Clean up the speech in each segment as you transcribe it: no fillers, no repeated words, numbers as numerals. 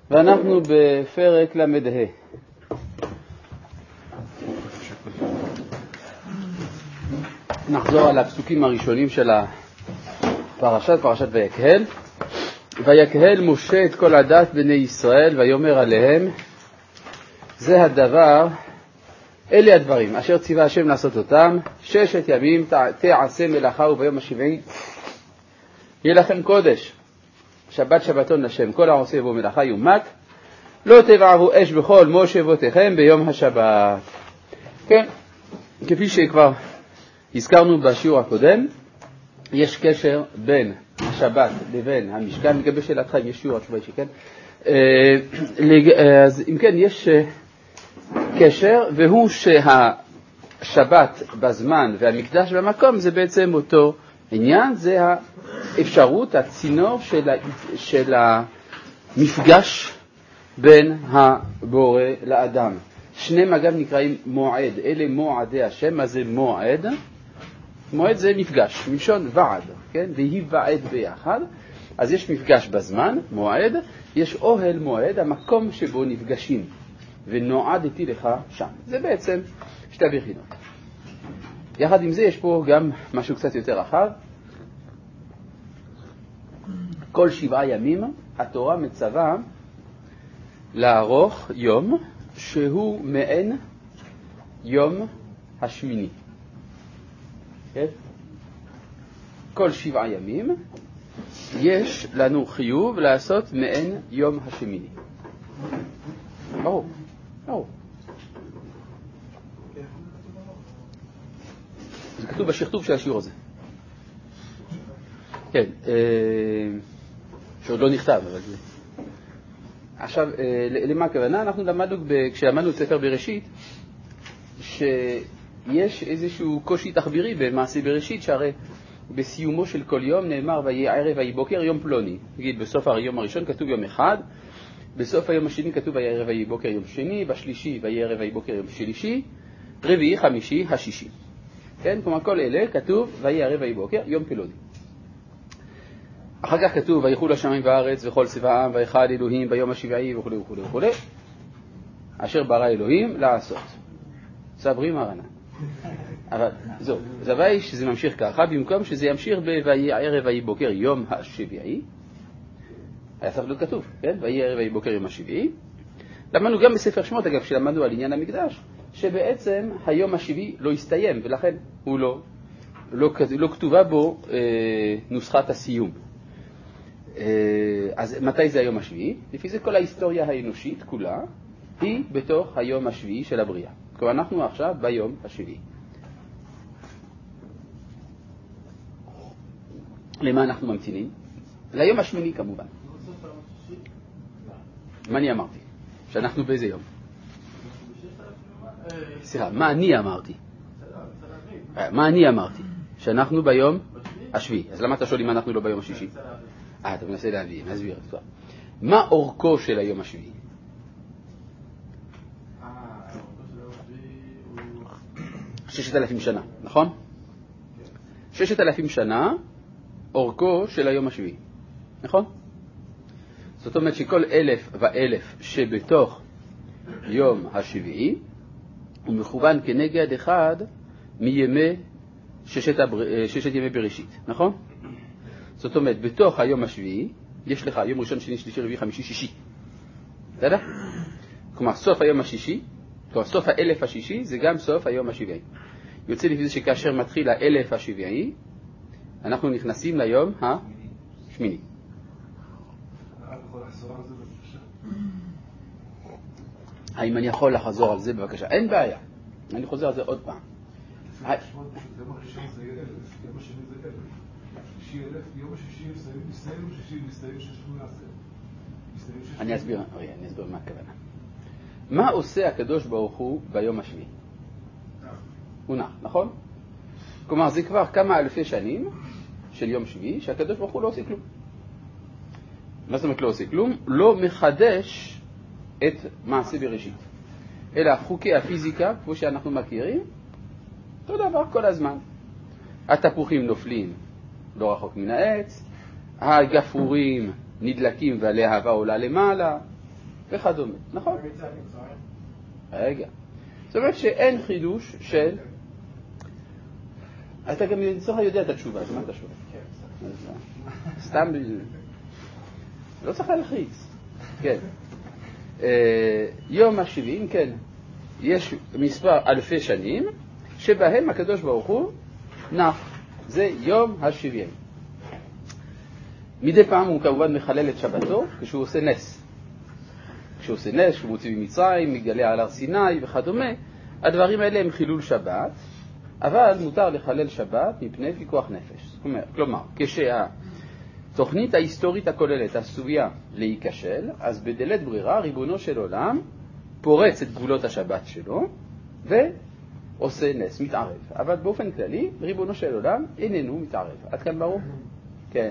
ואנחנו בפרק למדה. נחזור על הפסוקים הראשונים של פרשת ויקהל. ויקהל משה את כל עדת בני ישראל ויאמר עליהם, זה הדבר, אלה הדברים אשר ציווה השם לעשות אותם, 6 ימים תעשה מלאכה וביום השבעי יהיה לכם קודש, שבת שבתון לשם, כל העושה בו מלאכה יומת, לא תבערו אש בכל מושבותיכם ביום השבת. כן, כפי שכבר הזכרנו בשיעור הקודם, יש קשר בין השבת לבין המשכן. לגבי שאלתך אם יש שיעור התשובה שכן. אז אם כן, יש קשר, והוא שהשבת בזמן והמקדש במקום זה בעצם אותו עניין, זה האפשרות, הצינור של המפגש בין הבורא לאדם. שניהם אגב נקראים מועד, אלה מועדי השם. מה זה מועד? מועד זה מפגש, מלשון ועד, כן? להיוועד ביחד. אז יש מפגש בזמן, מועד, יש אוהל מועד, המקום שבו נפגשים, ונועדתי לך שם. זה בעצם שתי בחינות. יחד עם זה יש פה גם משהו קצת יותר רחב. כל 7 ימים התורה מצווה לערוך יום שהוא מעין יום השמיני. כן? כל 7 ימים יש לנו חיוב לעשות מעין יום השמיני. ברור. זה כתוב בשכתוב של השיעור הזה. כן, שעוד לא נכתב, אבל זה. עכשיו, למה הכוונה? אנחנו למדנו, כשלמדנו את ספר בראשית, שיש איזשהו קושי תחבירי במעשה בראשית, שהרי בסיומו של כל יום נאמר ויהי ערב ויהי בוקר יום פלוני. נגיד, בסוף היום הראשון כתוב יום אחד, בסוף היום השני כתוב ויהי ערב ויהי בוקר יום שני, בשלישי ויהי ערב ויהי בוקר יום שלישי, רביעי, חמישי, השישי. כן? כלומר, כל אלה כתוב ויהי ערב ויהי בוקר יום פלוני. אחר כך כתוב ויחול השמיים והארץ וכל צבאם ויחל אלוהים ביום השבעי וכו' וכו' וכו', אשר ברא אלוהים לעשות. סברי מרנה. אבל זהו, זה הבעיה שזה ממשיך ככה, במקום שזה ימשיך בויהי ערב ויהי בוקר יום השבעי, היה צריך להיות כתוב, כן? ויהי ערב ויהי בוקר יום השבעי. למדנו גם בספר שמות, אגב, שלמדנו על עניין המקדש, שבעצם היום השבעי לא הסתיים, ולכן הוא לא כתובה בו נוסחת הסיום. אז מתי זה היום השביעי? לפי זה כל ההיסטוריה האנושית כולה היא בתוך היום השביעי של הבריאה. כלומר אנחנו עכשיו ביום השביעי. למה אנחנו ממתינים? ליום השמיני כמובן. מה אני אמרתי? שאנחנו באיזה יום? סליחה, מה אני אמרתי? מה אני אמרתי? שאנחנו ביום השביעי. אז למה אתה שואל אם אנחנו לא ביום השישי? אתה מנסה להבין, נסביר. מה אורכו של היום השביעי? 6,000 שנה, נכון? 6,000 שנה אורכו של היום השביעי, נכון? זאת אומרת שכל 1,000 ו1,000 שבתוך יום השביעי הוא מכוון כנגד אחד מימי 6 ימי בראשית, נכון? זאת אומרת, בתוך היום השביעי, יש לך יום ראשון, שני, שלישי, רביעי, חמישי, שישי. בסדר? כלומר, סוף היום השישי, כלומר, סוף 1,000 השישי, זה גם סוף היום השביעי. יוצא לפי זה שכאשר מתחיל 1,000 השביעי, אנחנו נכנסים ליום השמיני. האם אני יכול לחזור על זה בבקשה? אין בעיה. אני חוזר על זה עוד פעם. יום הראשון זה 1,000, יום השני זה 1,000. יום השישי מסתיים 6,000. אני אסביר מה הכוונה. מה עושה הקדוש ברוך הוא ביום השביעי? הוא נח, נכון? כלומר, זה כבר כמה אלפי שנים של יום שביעי שהקדוש ברוך הוא לא עושה כלום. מה זאת אומרת לא עושה כלום? לא מחדש את מעשה בראשית. אלא חוקי הפיזיקה, כמו שאנחנו מכירים, אותו דבר כל הזמן. התפוחים נופלים לא רחוק מן העץ, הגפרורים נדלקים והלהבה עולה למעלה, וכדומה, נכון? רגע. זאת אומרת שאין חידוש של... אתה גם לצורך יודע את התשובה, אז מה אתה שואל? סתם... לא צריך להלחיץ. כן. יום ה-70, כן. יש מספר אלפי שנים שבהם הקדוש ברוך הוא נח. זה יום ה-70. מדי פעם הוא כמובן מחלל את שבתו כשהוא עושה נס. כשהוא עושה נס, כשהוא מוציא ממצרים, מגלה על הר סיני וכדומה, הדברים האלה הם חילול שבת, אבל מותר לחלל שבת מפני פיקוח נפש. כלומר, כשהתוכנית ההיסטורית הכוללת עשויה להיכשל, אז בדלת ברירה ריבונו של עולם פורץ את גבולות השבת שלו ועושה נס, מתערב. אבל באופן כללי, ריבונו של עולם איננו מתערב. עד כאן ברור? כן.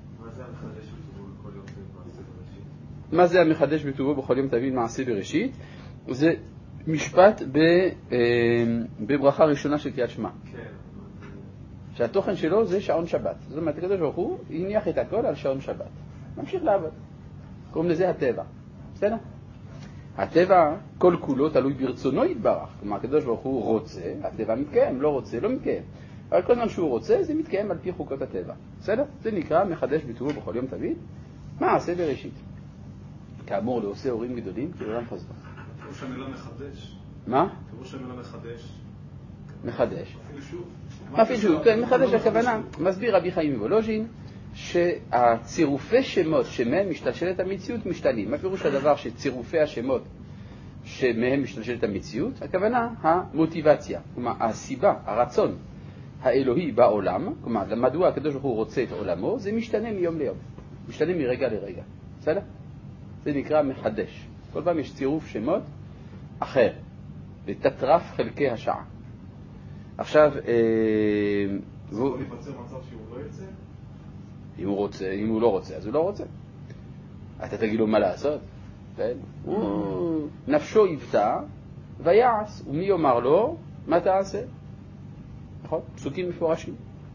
מה זה המחדש בטובו בכל יום תמיד מעשה בראשית? זה משפט בברכה ראשונה של קריאת שמע. שהתוכן שלו זה שעון שבת. זאת אומרת, הקדוש ברוך הוא הניח את הכל על שעון שבת. ממשיך לעבוד. קוראים לזה הטבע. בסדר? הטבע כל כולו תלוי ברצונו יתברך. כלומר, הקדוש ברוך הוא רוצה, הטבע מתקיים, לא רוצה, לא מתקיים. אבל כל זמן שהוא רוצה, זה מתקיים על פי חוקות הטבע. בסדר? זה נקרא מחדש בטובו בכל יום תמיד מעשה בראשית. כאמור לעושה הורים גדולים, כעולם חזרה. פירוש המילה מחדש. מה? פירוש המילה מחדש. מחדש. אפילו שוב. אפילו שוב, כן, מחדש הכוונה. מסביר רבי חיים מוולוז'ין שהצירופי שמות שמהם משתלשלת המציאות משתנים. מה פירוש הדבר שצירופי השמות שמהם משתלשלת המציאות? הכוונה המוטיבציה, כלומר הסיבה, הרצון האלוהי בעולם, כלומר מדוע הקדוש ברוך הוא רוצה את עולמו, זה משתנה מיום ליום, משתנה מרגע לרגע. בסדר? זה נקרא מחדש. כל פעם יש צירוף שמות אחר, בתטרף חלקי השעה. עכשיו, הוא ייווצר מצב שהוא לא יצא? אם הוא רוצה, אם הוא לא רוצה, אז הוא לא רוצה. אתה תגיד לו מה לעשות? הוא נפשו יבטא ויעש, ומי יאמר לו מה תעשה? נכון? פסוקים מפורשים.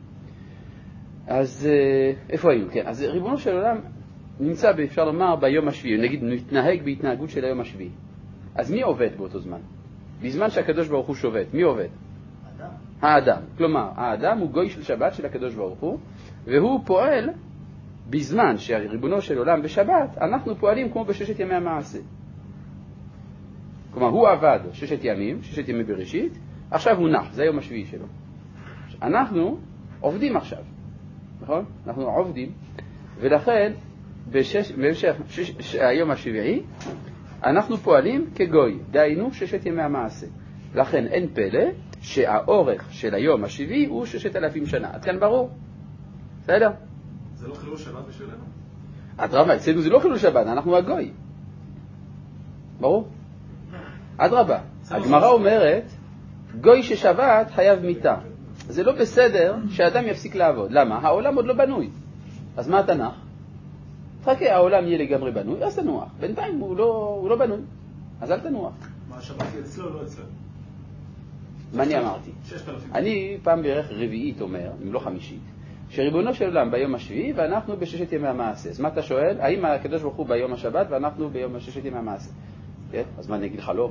אז איפה היינו? כן, אז ריבונו של עולם נמצא, אפשר לומר, ביום השביעי. נגיד, נתנהג בהתנהגות של היום השביעי. אז מי עובד באותו זמן? בזמן שהקדוש ברוך הוא שובת, מי עובד? האדם. כלומר, האדם הוא גוי של שבת של הקדוש ברוך הוא, והוא פועל בזמן שהריבונו של עולם בשבת, אנחנו פועלים כמו בששת ימי המעשה. כלומר, הוא עבד 6 ימים, 6 ימי בראשית, עכשיו הוא נח, זה היום השביעי שלו. אנחנו עובדים עכשיו, נכון? אנחנו עובדים, ולכן במשך היום השביעי, אנחנו פועלים כגוי, דהיינו 6 ימי המעשה. לכן אין פלא שהאורך של היום השביעי הוא 6,000 שנה. עד כאן ברור? בסדר? זה לא חילול שבת בשבילנו? אדרבה, אצלנו זה לא חילול שבת, אנחנו הגוי. ברור? אדרבה, הגמרא אומרת, גוי ששבת חייב מיתה. זה לא בסדר שאדם יפסיק לעבוד. למה? העולם עוד לא בנוי. אז מה התנ"ך? חכה, העולם יהיה לגמרי בנוי, אז תנוח. בינתיים הוא לא בנוי, אז אל תנוח. מה, השבת היא אצלו או לא אצלו? מה אני אמרתי? 6,000. אני פעם בערך רביעית אומר, אם לא חמישית, שריבונו של עולם ביום השביעי ואנחנו בששת ימי המעשה. אז מה אתה שואל? האם הקדוש ברוך הוא ביום השבת ואנחנו ביום ששת ימי המעשה? כן? אז מה אני אגיד לך לא?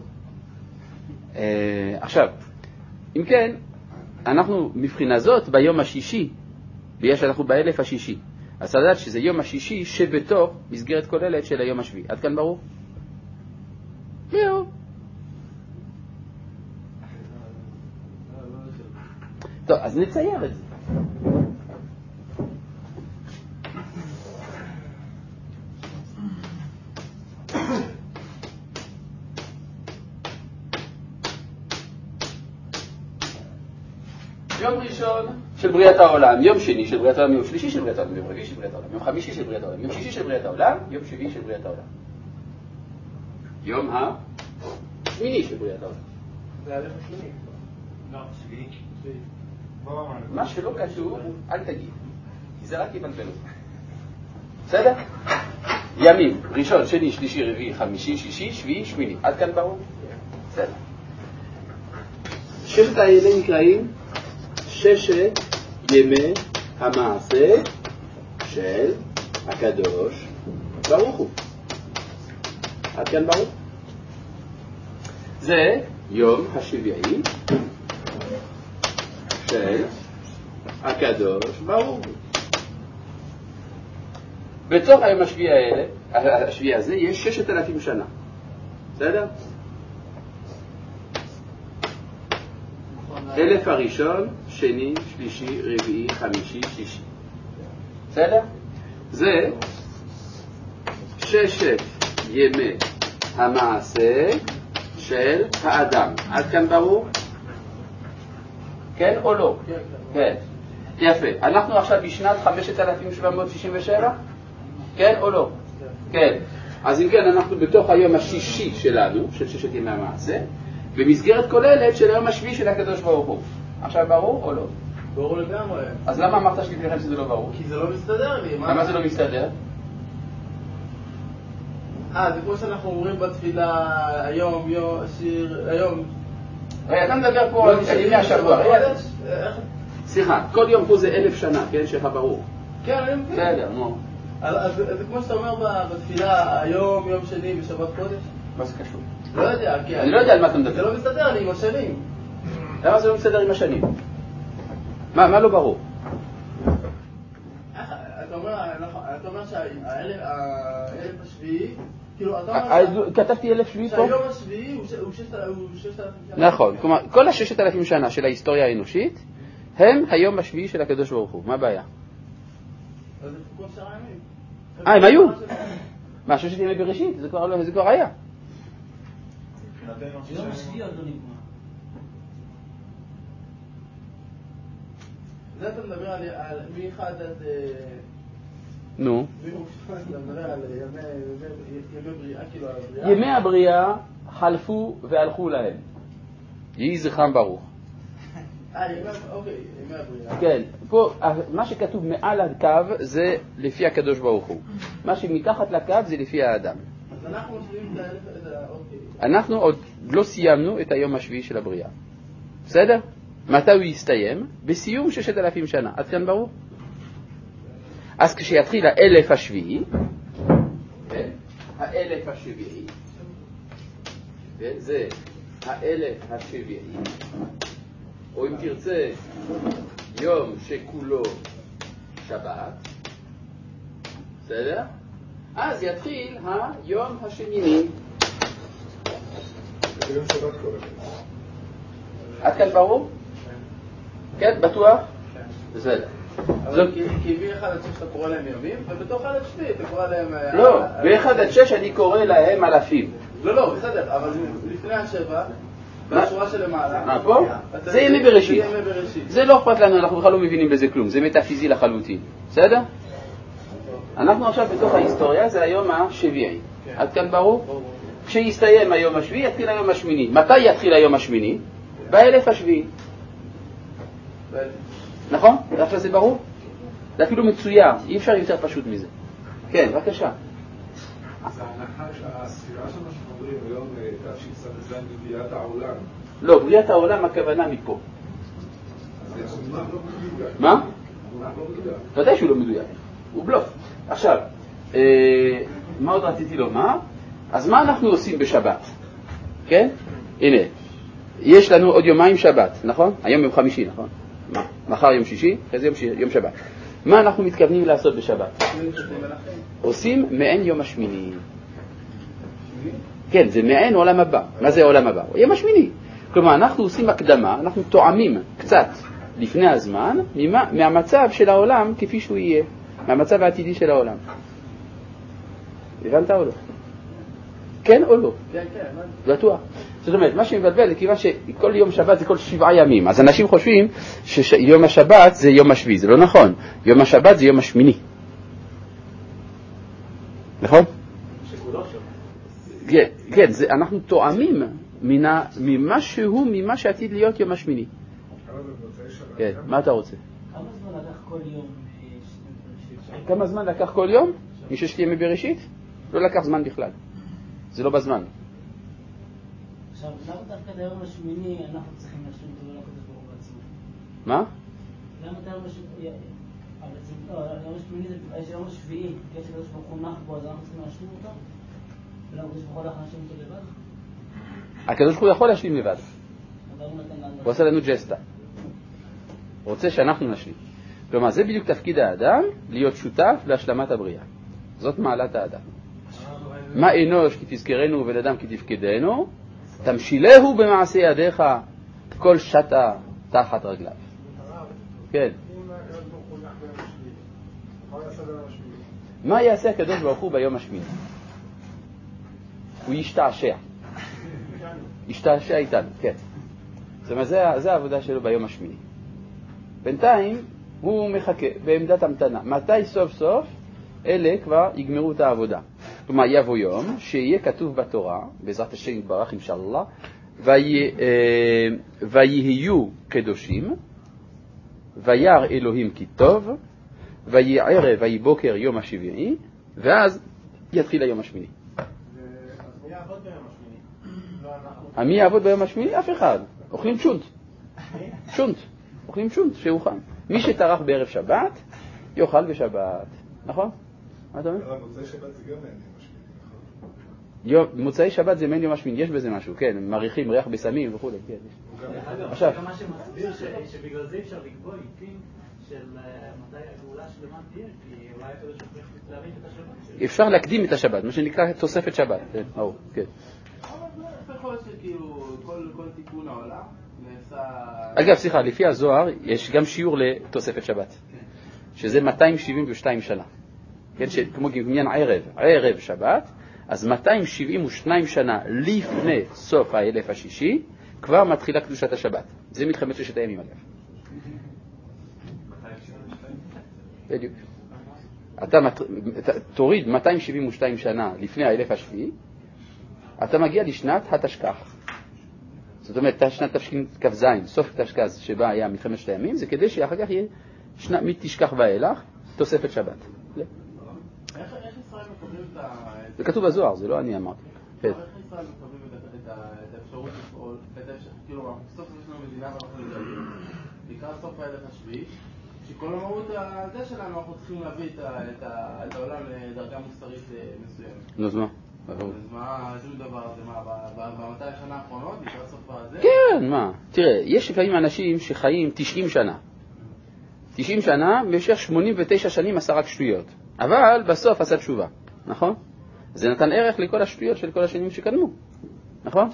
עכשיו, אם כן, אנחנו מבחינה זאת ביום השישי, בגלל שאנחנו באלף השישי. אז לדעת שזה יום השישי שבתוך מסגרת כוללת של היום השביעי. עד כאן ברור? זהו. טוב, אז נצייר את זה. יום ראשון של בריאת העולם, יום שני של בריאת העולם, יום שלישי של בריאת העולם, יום רביעי של בריאת העולם, יום חמישי של בריאת העולם, יום שישי של בריאת העולם, יום שביעי של בריאת העולם. יום השמיני של בריאת העולם. זה הלך השני. לא, שביעי. מה שלא כתוב, אל תגיד, כי זה רק יבלבל אותך. בסדר? ימים, ראשון, שני, שלישי, רביעי, חמישי, שישי, שביעי, שמיני. עד כאן ברור? בסדר. ששת האלה נקראים ששת ימי המעשה של הקדוש ברוך הוא. עד כאן ברור? זה יום השביעי של הקדוש ברוך הוא. בתוך היום השביעי הזה יש 6,000 שנה. בסדר? 1,000 הראשון, שני, שלישי, רביעי, חמישי, שישי. בסדר? זה 6 ימי המעשה של האדם. עד כאן ברור? כן או לא? כן. יפה. אנחנו עכשיו בשנת 5,767? כן או לא? כן. אז אם כן, אנחנו בתוך היום השישי שלנו, של 6 ימי המעשה, במסגרת כוללת של היום השביעי של הקדוש ברוך הוא. עכשיו ברור או לא? ברור לגמרי. אז למה אמרת שלי לכם שזה לא ברור? כי זה לא מסתדר לי. למה זה לא מסתדר? זה כמו שאנחנו אומרים בתפילה, היום, היום. אתה מדבר פה על ימי השבוע. סליחה, כל יום פה זה 1,000 שנה, כן? שלך ברור. כן, אני מבין. בסדר, נו. אז זה כמו שאתה אומר בתפילה, היום, יום שני ושבת קודש? מה זה קשור? לא יודע, כי... אני לא יודע על מה אתה מדבר. זה לא מסתדר לי עם השנים. למה זה לא מסתדר עם השנים? מה לא ברור? אתה אומר שהאלף השביעי, כאילו אתה אומר... כתבתי 1,000 שביעי פה? שהיום השביעי הוא 6,000 שנה. נכון, כלומר, כל ה6,000 שנה של ההיסטוריה האנושית הם היום השביעי של הקדוש ברוך הוא. מה הבעיה? אז זה כל שאר הימים. הם היו? מה, 6 ימי בראשית? זה כבר היה. יום השביעי עוד לא נגמר. זה אתה מדבר על מ-1 עד... נו. אתה מדבר על ימי בריאה, כאילו על הבריאה? ימי הבריאה חלפו והלכו להם. יהי זכרם ברוך. אוקיי, ימי הבריאה. כן, פה מה שכתוב מעל הקו זה לפי הקדוש ברוך הוא. מה שמתחת לקו זה לפי האדם. אז אנחנו משווים את אוקיי. אנחנו עוד לא סיימנו את היום השביעי של הבריאה. בסדר? מתי הוא יסתיים? בסיום 6,000 שנה. עד כאן ברור? אז כשיתחיל 1,000 השביעי, כן? 1,000 השביעי, כן? זה 1,000 השביעי, או אם תרצה יום שכולו שבת, בסדר? אז יתחיל היום השמיני. זה יום שבת כל עד כאן ברור? כן, בטוח? בסדר. כי ב-1 עד 6 אתה קורא להם ימים, ובתוך 1 עד 7 אתה קורא להם... לא, ב-1 עד 6 אני קורא להם אלפים. לא, בסדר, אבל לפני השבע, בשורה שלמעלה... פה? זה ימי בראשית. זה ימי בראשית. זה לא אכפת לנו, אנחנו בכלל לא מבינים בזה כלום, זה מטאפיזי לחלוטין. בסדר? אנחנו עכשיו בתוך ההיסטוריה, זה היום השביעי. עד כאן ברור? ברור. כשיסתיים היום השביעי, יתחיל היום השמיני. מתי יתחיל היום השמיני? ב1,000 השביעי. נכון? עכשיו זה ברור? זה אפילו מצויר, אי אפשר יותר פשוט מזה. כן, בבקשה. אז הספירה שלנו שמדברים היום תשס"ז בבריאת העולם. לא, בריאת העולם הכוונה מפה. אז זה לא מדויק. מה? לא מדויק. ודאי שהוא לא מדויק, הוא בלוף. עכשיו, מה עוד רציתי לומר? אז מה אנחנו עושים בשבת? כן? הנה, יש לנו עוד יומיים שבת, נכון? היום יום חמישי, נכון? מחר יום שישי, אחרי זה יום שבת. מה אנחנו מתכוונים לעשות בשבת? עושים מעין יום השמיני. כן, זה מעין עולם הבא. מה זה עולם הבא? יום השמיני. כלומר, אנחנו עושים הקדמה, אנחנו תואמים קצת לפני הזמן מהמצב של העולם כפי שהוא יהיה, מהמצב העתידי של העולם. הבנת או לא? כן או לא? כן, כן. בטוח. זאת אומרת, מה שמבלבל זה כיוון שכל יום שבת זה כל 7 ימים. אז אנשים חושבים שיום השבת זה יום השביעי. זה לא נכון. יום השבת זה יום השמיני. נכון? שכולו שבת. כן, אנחנו תואמים ממה שעתיד להיות יום השמיני. כן, מה אתה רוצה? כמה זמן לקח כל יום? כמה זמן לקח כל יום? מששת ימי בראשית? לא לקח זמן בכלל. זה לא בזמן. עכשיו, למה דווקא את היום השמיני אנחנו צריכים להשלים אותו לקדוש ברוך הוא עצמו? מה? למה את היום השמיני? היום השמיני זה היום השביעי, כי יש לקדוש ברוך הוא נח בו, אז אנחנו צריכים להשלים אותו? ולמה הקדוש ברוך הוא הולך להשלים אותו לבד? הקדוש ברוך הוא יכול להשלים לבד. אבל הוא נתן לנו... הוא עושה לנו ג'סטה. הוא רוצה שאנחנו נשלים. כלומר, זה בדיוק תפקיד האדם, להיות שותף להשלמת הבריאה. זאת מעלת האדם. מה אנוש כי תזכרנו ובן אדם כי תפקדנו, תמשילהו במעשה ידיך, כל שטה תחת רגליו. כן. מה יעשה הקדוש ברוך הוא ביום השמיני? הוא ישתעשע. ישתעשע איתנו, כן. זאת אומרת, זה העבודה שלו ביום השמיני. בינתיים הוא מחכה בעמדת המתנה. מתי סוף סוף אלה כבר יגמרו את העבודה? כלומר, יבוא יום שיהיה כתוב בתורה, בעזרת השם יתברך אינשאללה, ויהיו קדושים, וירא אלוהים כי טוב, ויהי ערב ויהי בוקר יום השביעי, ואז יתחיל היום השמיני. אז מי יעבוד ביום השמיני? מי יעבוד ביום השמיני? אף אחד. אוכלים שונט. שונט. אוכלים שונט שהוכן. מי שטרח בערב שבת, יאכל בשבת. נכון? מה אתה אומר? מוצאי שבת זה גם אין יום השמיני, נכון? מוצאי שבת זה מעין יום השמיני, יש בזה משהו, כן, מריחים ריח בסמים וכו', כן. עכשיו, מה שמסביר שבגלל זה אפשר לקבוע עיתים של מתי הגאולה שלמה תהיה, כי אולי הקדוש ברוך הוא להבין את השבת. אפשר להקדים את השבת, מה שנקרא תוספת שבת, כן, כן. איך יכול להיות שכאילו כל תיקון העולם נעשה... אגב, סליחה, לפי הזוהר יש גם שיעור לתוספת שבת, שזה 272 שנה, כן, כמו גמניין ערב שבת, אז 272 שנה לפני סוף האלף השישי, כבר מתחילה קדושת השבת. זה מלחמת ששת הימים אגב. בדיוק. אתה תוריד 272 שנה לפני האלף השביעי, אתה מגיע לשנת התשכ"ח. זאת אומרת, שנת תשכ"ז, סוף תשכ"ז שבה היה מלחמת שת הימים, זה כדי שאחר כך יהיה מתשכ"ח ואילך תוספת שבת. איך ישראל מקבלים את ה... זה כתוב בזוהר, זה לא אני אמרתי. איך ישראל מקבלים את האפשרות לפעול, כאילו, בסוף יש לנו מדינה ואנחנו נדעים, לקראת סוף האלף השביעי, שכל המהות הזה שלנו אנחנו צריכים להביא את העולם לדרגה מוסרית מסוימת. נו, אז מה? אז מה, שום דבר, זה מה, ב-200 שנה האחרונות, לקראת סוף הזה? כן, מה? תראה, יש לפעמים אנשים שחיים 90 שנה. 90 שנה, במשך 89 שנים עשה רק שטויות. אבל בסוף עשה תשובה, נכון? זה נתן ערך לכל השטויות של כל השנים שקדמו, נכון?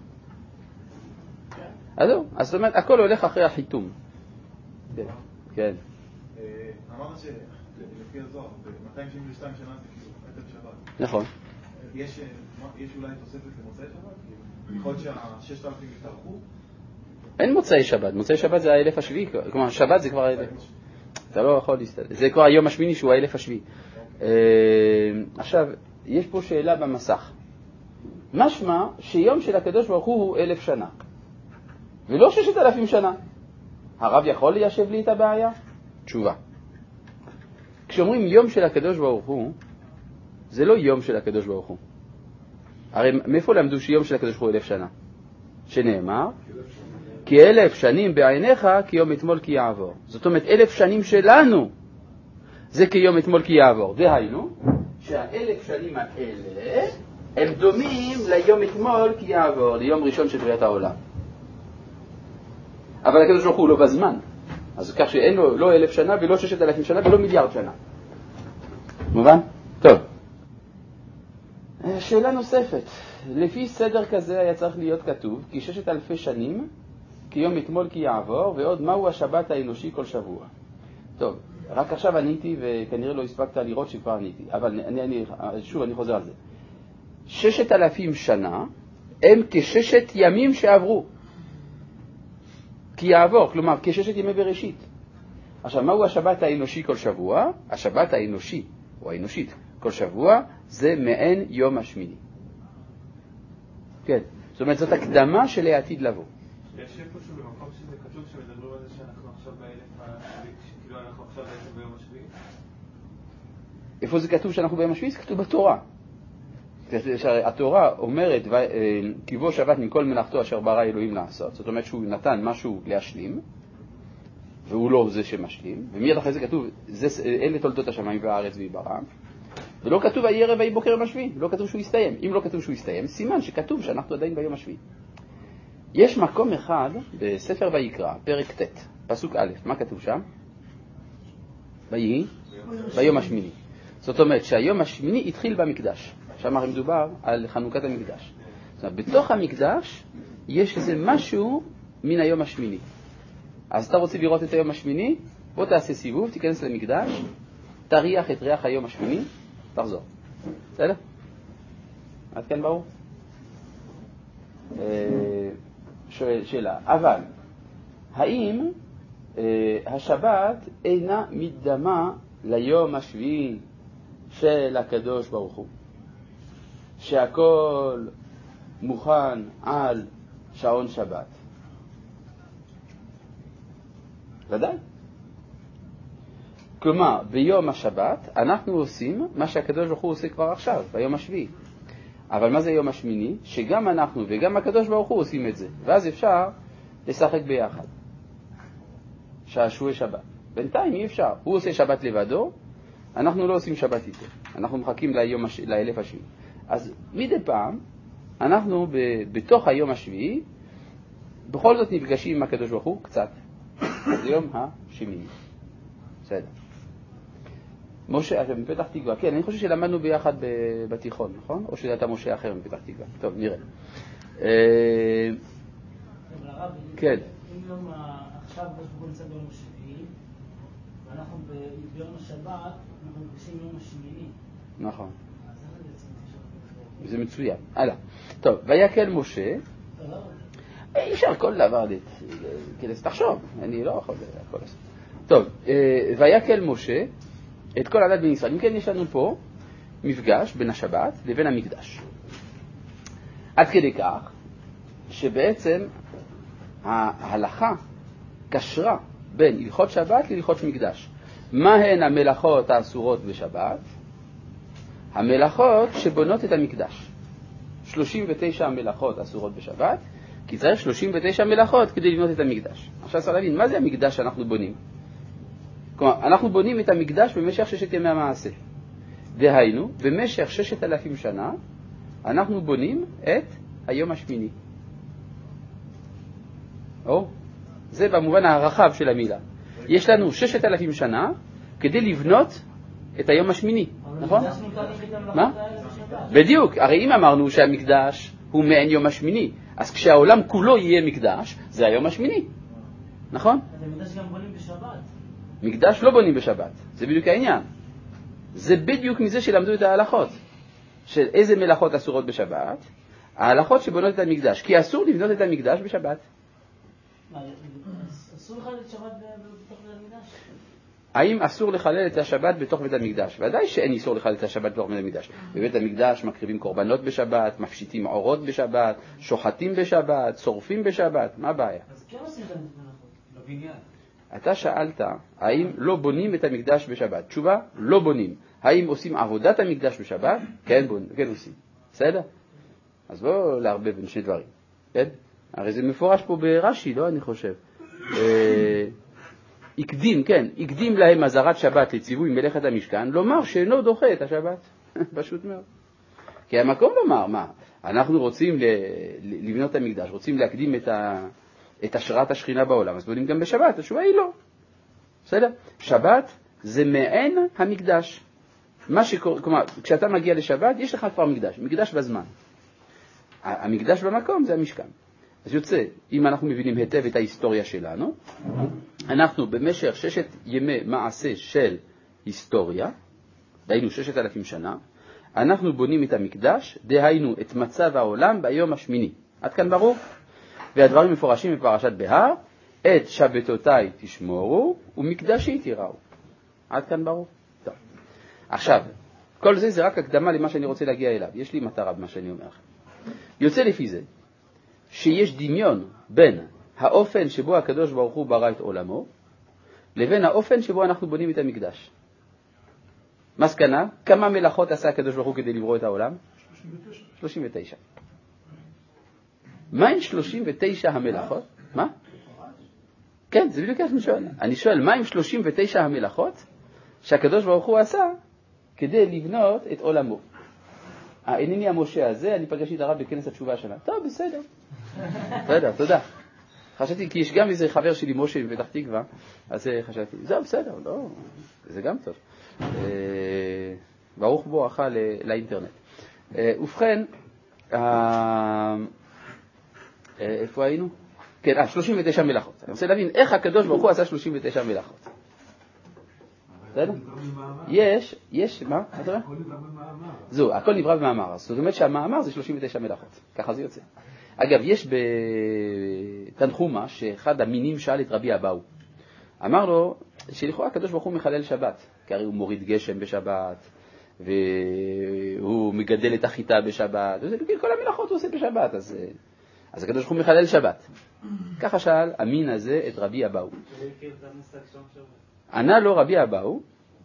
אז זהו, אז זאת אומרת, הכל הולך אחרי החיתום. כן. אמרת שלפי הזוהר, ב-272 שנה זה כאילו ערב שבת. נכון. יש אולי תוספת למוצאי שבת? יכול להיות שה-6,000 יתארכו? אין מוצאי שבת, מוצאי שבת זה האלף השביעי, כלומר שבת זה כבר האלף. אתה לא יכול להסתכל, זה כבר היום השמיני שהוא האלף השביעי. עכשיו, יש פה שאלה במסך. משמע שיום של הקדוש ברוך הוא 1,000 שנה, ולא 6,000 שנה. הרב יכול ליישב לי את הבעיה? תשובה. כשאומרים יום של הקדוש ברוך הוא, זה לא יום של הקדוש ברוך הוא. הרי מאיפה למדו שיום של הקדוש ברוך הוא 1,000 שנה? שנאמר, כי 1,000 שנים בעיניך כיום אתמול כי יעבור. זאת אומרת, 1,000 שנים שלנו זה כיום אתמול כי יעבור. דהיינו, שה1,000 שנים האלה הם דומים ליום אתמול כי יעבור, ליום ראשון של בריאת העולם. אבל הקדוש ברוך הוא לא בזמן. אז כך שאין לו לא 1,000 שנה ולא 6,000 שנה ולא מיליארד שנה. מובן? טוב. שאלה נוספת. לפי סדר כזה היה צריך להיות כתוב כי 6,000 שנים כיום אתמול כי יעבור, ועוד מהו השבת האנושי כל שבוע. טוב, רק עכשיו עניתי וכנראה לא הספקת לראות שכבר עניתי, אבל שוב אני חוזר על זה. 6,000 שנה הם כ6 ימים שעברו. כי יעבור, כלומר כ6 ימי בראשית. עכשיו, מהו השבת האנושי כל שבוע? השבת האנושי, או האנושית, כל שבוע, זה מעין יום השמיני. כן, זאת אומרת, זאת הקדמה של העתיד לבוא. יש איפשהו במקום שזה כתוב שמדברים על זה שאנחנו עכשיו באלף השביעי, כאילו אנחנו עכשיו בעצם ביום השביעי? איפה זה כתוב שאנחנו ביום השביעי? זה כתוב בתורה. התורה אומרת, כי בו שבת מכל מלאכתו אשר ברא אלוהים לעשות. זאת אומרת שהוא נתן משהו להשלים, והוא לא זה שמשלים. ומיד אחרי זה כתוב, אלה תולדות השמיים והארץ ויברא. ולא כתוב ויהי ערב ויהי בוקר יום השביעי, לא כתוב שהוא יסתיים. אם לא כתוב שהוא יסתיים, סימן שכתוב שאנחנו עדיין ביום השביעי. יש מקום אחד בספר ויקרא, פרק ט', פסוק א', מה כתוב שם? ויהי ביום השמיני. זאת אומרת שהיום השמיני התחיל במקדש. שם הרי מדובר על חנוכת המקדש. זאת אומרת, בתוך המקדש יש איזה משהו מן היום השמיני. אז אתה רוצה לראות את היום השמיני? בוא תעשה סיבוב, תיכנס למקדש, תריח את ריח היום השמיני, תחזור. בסדר? עד כאן ברור? שאלה, אבל האם השבת אינה מתדמה ליום השביעי של הקדוש ברוך הוא, שהכל מוכן על שעון שבת? ודאי. כלומר, ביום השבת אנחנו עושים מה שהקדוש ברוך הוא עושה כבר עכשיו, ביום השביעי. אבל מה זה יום השמיני? שגם אנחנו וגם הקדוש ברוך הוא עושים את זה. ואז אפשר לשחק ביחד. שעשועי שבת. בינתיים אי אפשר. הוא עושה שבת לבדו, אנחנו לא עושים שבת איתו. אנחנו מחכים לאלף השביעי. אז מדי פעם, אנחנו בתוך היום השביעי, בכל זאת נפגשים עם הקדוש ברוך הוא קצת. זה יום השמיני. בסדר. משה, אתה מפתח תקווה. כן, אני חושב שלמדנו ביחד בתיכון, נכון? או שאתה משה אחר מפתח תקווה. טוב, נראה. כן. אם יום עכשיו בוא נמצא ביום השביעי, ואנחנו ביום השבת, אנחנו נפגשים יום השמיני. נכון. זה מצוין. הלאה. טוב, ויקל משה. אי אפשר כל דבר כדס תחשוב. אני לא יכול הכל לעשות. טוב, ויקל משה את כל הדת בישראל. אם כן, יש לנו פה מפגש בין השבת לבין המקדש. עד כדי כך שבעצם ההלכה קשרה בין הלכות שבת להלכות מקדש. מה הן המלאכות האסורות בשבת? המלאכות שבונות את המקדש. 39 מלאכות אסורות בשבת, כי צריך 39 מלאכות כדי לבנות את המקדש. עכשיו צריך להבין, מה זה המקדש שאנחנו בונים? כלומר, אנחנו בונים את המקדש במשך 6 ימי המעשה. דהיינו, במשך 6,000 שנה, אנחנו בונים את היום השמיני. זה במובן הרחב של המילה. יש לנו 6,000 שנה כדי לבנות את היום השמיני, נכון? מה? בדיוק, הרי אם אמרנו שהמקדש הוא מעין יום השמיני, אז כשהעולם כולו יהיה מקדש, זה היום השמיני, נכון? אז המקדש גם בונים בשבת. מקדש לא בונים בשבת, זה בדיוק העניין. זה בדיוק מזה שלמדו את ההלכות. של איזה מלאכות אסורות בשבת? ההלכות שבונות את המקדש, כי אסור לבנות את המקדש בשבת. אסור לחלל את שבת בתוך בית המקדש? האם אסור לחלל את השבת בתוך בית המקדש? ודאי שאין איסור לחלל את השבת בתוך בית המקדש. בבית המקדש מקריבים קורבנות בשבת, מפשיטים עורות בשבת, שוחטים בשבת, שורפים בשבת. מה הבעיה? אז כן עושים את המלאכות. בבניין. אתה שאלת, האם לא בונים את המקדש בשבת? תשובה, לא בונים. האם עושים עבודת המקדש בשבת? כן, כן עושים. בסדר? אז בואו להרבה בין שני דברים. כן? הרי זה מפורש פה ברש"י, לא אני חושב. הקדים להם אזהרת שבת לציווי מלאכת המשכן, לומר שאינו דוחה את השבת. פשוט מאוד. כי המקום לומר, מה? אנחנו רוצים לבנות את המקדש, רוצים להקדים את השראת השכינה בעולם, אז בונים גם בשבת. התשובה היא לא. בסדר? שבת זה מעין המקדש. כלומר, כשאתה מגיע לשבת, יש לך כבר מקדש. מקדש בזמן. המקדש במקום זה המשכן. אז יוצא, אם אנחנו מבינים היטב את ההיסטוריה שלנו, אנחנו במשך 6 ימי מעשה של היסטוריה, דהיינו 6,000 שנה, אנחנו בונים את המקדש, דהיינו את מצב העולם ביום השמיני. עד כאן ברור? והדברים מפורשים בפרשת בהר, את שבתותיי תשמורו ומקדשי תיראו. עד כאן ברור? טוב. עכשיו, כל זה רק הקדמה למה שאני רוצה להגיע אליו. יש לי מטרה במה שאני אומר. יוצא לפי זה, שיש דמיון בין האופן שבו הקדוש ברוך הוא ברא את עולמו, לבין האופן שבו אנחנו בונים את המקדש. מסקנה, כמה מלאכות עשה הקדוש ברוך הוא כדי לברוא את העולם? 39. מה עם 39 המלאכות? מה? כן, זה בדיוק אני שואל. אני שואל, מה עם 39 המלאכות שהקדוש ברוך הוא עשה כדי לבנות את עולמו. אינני המשה הזה, אני פגשתי את הרב בכנס התשובה השנה. טוב, בסדר. בסדר, תודה. חשבתי, כי יש גם איזה חבר שלי, משה מפתח תקווה, אז חשבתי, זהו, בסדר, לא, זה גם טוב. ברוך בואכה לאינטרנט. ובכן, איפה היינו? כן, 39 מלאכות. אני רוצה להבין איך הקדוש ברוך הוא עשה 39 מלאכות. בסדר? יש, מה? הכל נברא במאמר. זהו, הכל נברא במאמר. זאת אומרת שהמאמר זה 39 מלאכות. ככה זה יוצא. אגב, יש בתנחומה שאחד המינים שאל את רבי אבאו. אמר לו שלכאורה הקדוש ברוך הוא מחלל שבת, כי הרי הוא מוריד גשם בשבת, והוא מגדל את החיטה בשבת, כל המלאכות הוא עושה בשבת, אז הקדוש ברוך הוא מחלל שבת. ככה שאל המין הזה את רבי אבאו. ענה לו רבי אבאו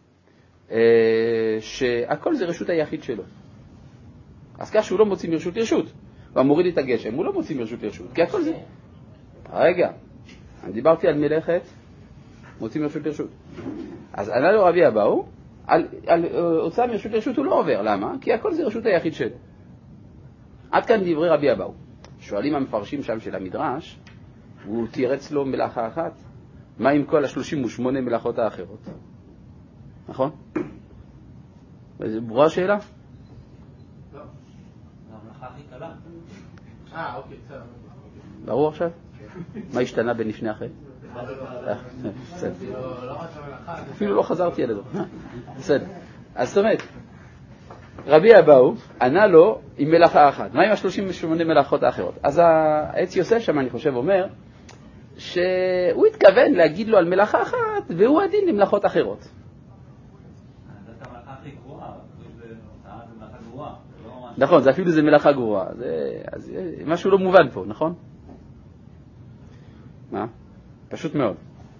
שהכל זה רשות היחיד שלו. אז כך שהוא לא מוציא מרשות לרשות. הוא מוריד את הגשם, הוא לא מוציא מרשות לרשות, כי הכל זה... רגע, אני דיברתי על מלאכת, מוציא מרשות לרשות. אז ענה לו רבי אבאו, על הוצאה מרשות לרשות הוא לא עובר, למה? כי הכל זה רשות היחיד שלו. עד כאן דברי רבי אבאו. שואלים המפרשים שם של המדרש, הוא תירץ לו מלאכה אחת, מה עם כל 38 מלאכות האחרות? נכון? ברורה השאלה? לא. המלאכה הכי קלה. אוקיי, בסדר. ברור עכשיו? מה השתנה בין לפני אחרי? אפילו לא חזרתי על זה. בסדר. אז זאת אומרת, רבי אבאו ענה לו עם מלאכה אחת. מה עם 38 מלאכות האחרות? אז העץ יוסף שם, אני חושב, אומר שהוא התכוון להגיד לו על מלאכה אחת, והוא עדין למלאכות אחרות. זאת המלאכה הכי גרועה, זה מלאכה גרועה. נכון, זה אפילו זה מלאכה גרועה. אז משהו לא מובן פה, נכון? מה? פשוט מאוד.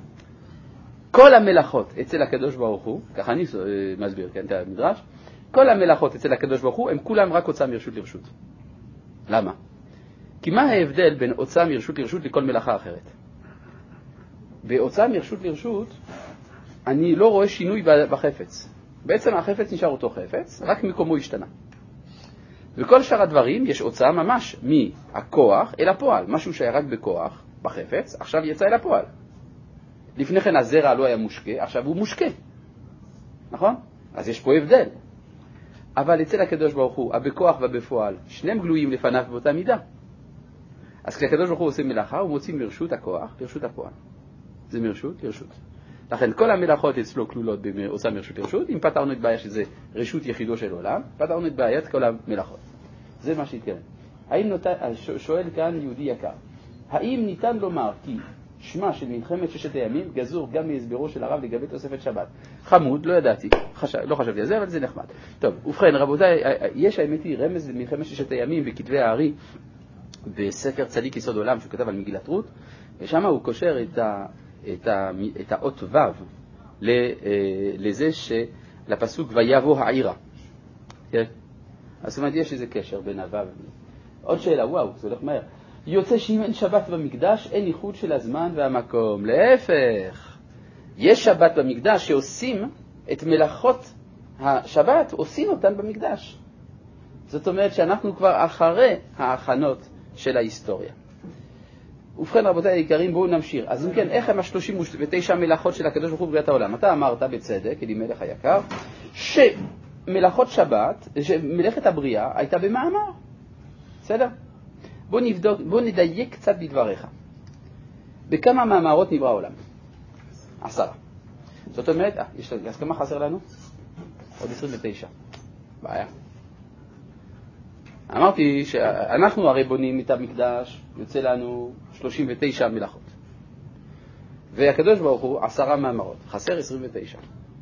כל המלאכות אצל הקדוש ברוך הוא, ככה אני מסביר, כן, את המדרש, כל המלאכות אצל הקדוש ברוך הוא, הם כולם רק הוצאה מרשות לרשות. למה? כי מה ההבדל בין הוצאה מרשות לרשות לכל מלאכה אחרת? בהוצאה מרשות לרשות, אני לא רואה שינוי בחפץ. בעצם החפץ נשאר אותו חפץ, רק מקומו השתנה. וכל שאר הדברים יש הוצאה ממש מהכוח אל הפועל. משהו שהיה רק בכוח, בחפץ, עכשיו יצא אל הפועל. לפני כן הזרע לא היה מושקה, עכשיו הוא מושקה. נכון? אז יש פה הבדל. אבל אצל הקדוש ברוך הוא, הבכוח והבפועל, שניהם גלויים לפניו באותה מידה. אז כשהקדוש ברוך הוא עושה מלאכה, הוא מוציא מרשות הכוח לרשות הפועל. זה מרשות לרשות. לכן כל המלאכות אצלו כלולות בעושה מרשות לרשות. אם פתרנו את בעיה שזה רשות יחידו של עולם, פתרנו את בעיית כל המלאכות. זה מה שהתכוון. שואל כאן יהודי יקר, האם ניתן לומר כי שמה של מלחמת ששת הימים גזור גם מהסברו של הרב לגבי תוספת שבת? חמוד, לא ידעתי, לא חשבתי על זה, אבל זה נחמד. טוב, ובכן, רבותיי, יש האמת היא רמז למלחמת ששת הימים בכתבי הארי, בספר צדיק יסוד עולם שהוא כתב על מגילת רות, ושם הוא קושר את האות ו' לזה לפסוק ויבוא העירה. כן? אז זאת אומרת, יש איזה קשר בין הו'. עוד שאלה, וואו, זה הולך מהר. יוצא שאם אין שבת במקדש, אין ייחוד של הזמן והמקום. להפך, יש שבת במקדש שעושים את מלאכות השבת, עושים אותן במקדש. זאת אומרת שאנחנו כבר אחרי ההכנות של ההיסטוריה. ובכן רבותיי היקרים, בואו נמשיך. אז אם כן, איך הם 39 מלאכות של הקדוש ברוך הוא בבריאת העולם? אתה אמרת בצדק, אלימלך היקר, שמלאכות שבת, שמלאכת הבריאה הייתה במאמר. בסדר? בוא נדייק קצת בדבריך. בכמה מאמרות נברא העולם? 10. זאת אומרת, אז כמה חסר לנו? עוד 29. בעיה. אמרתי שאנחנו הרי בונים את המקדש, יוצא לנו 39 מלאכות. והקדוש ברוך הוא 10 מאמרות, חסר 29.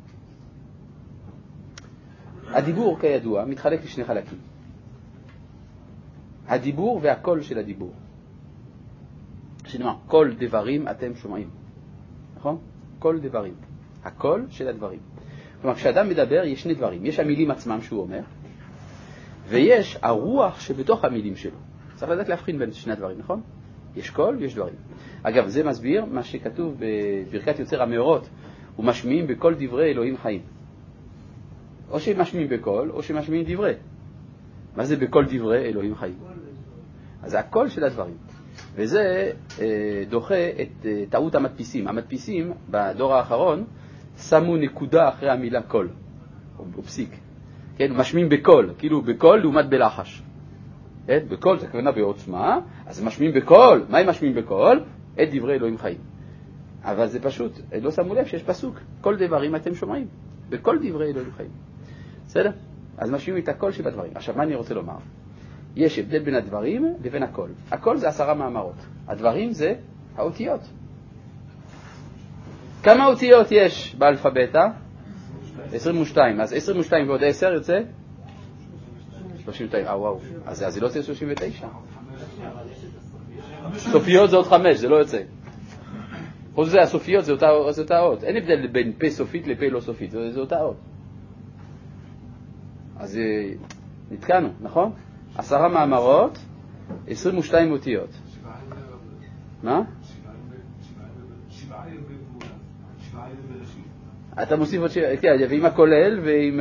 הדיבור כידוע מתחלק לשני חלקים. הדיבור והקול של הדיבור. שנאמר, כל דברים אתם שומעים. נכון? כל דברים. הקול של הדברים. כלומר, כשאדם מדבר יש שני דברים. יש המילים עצמם שהוא אומר, ויש הרוח שבתוך המילים שלו. צריך לדעת להבחין בין שני הדברים, נכון? יש קול ויש דברים. אגב, זה מסביר מה שכתוב בברכת יוצר המאורות, ומשמיעים בכל דברי אלוהים חיים. או שמשמיעים בקול, או שמשמיעים דברי. מה זה בקול דברי? אלוהים חיים. אז זה הקול של הדברים. וזה דוחה את טעות המדפיסים. המדפיסים בדור האחרון שמו נקודה אחרי המילה קול, או פסיק. כן, משמיעים בקול, כאילו בקול לעומת בלחש. כן, בקול זה כוונה בעוצמה, אז משמיעים בקול. מה הם משמיעים בקול? את דברי אלוהים חיים. אבל זה פשוט, לא שמו לב שיש פסוק. כל דברים אתם שומעים. בכל דברי אלוהים חיים. בסדר? אז משמיעים את הקול שבדברים. עכשיו, מה אני רוצה לומר? יש הבדל בין הדברים לבין הקול. הקול זה 10 מאמרות. הדברים זה האותיות. כמה אותיות יש באלפבית? 22. אז 22 ועוד 10 יוצא? 32. וואו. אז זה לא יוצא 39. סופיות זה עוד 5, זה לא יוצא. חוץ זה הסופיות זה אותה אות. אין הבדל בין פה סופית לפה לא סופית. זה אותה אות. אז נתקענו, נכון? 10 מאמרות, 22 אותיות. מה? 7 ימי גאולה, 7 ימי בראשית. אתה מוסיף עוד כן, ועם הכולל ועם...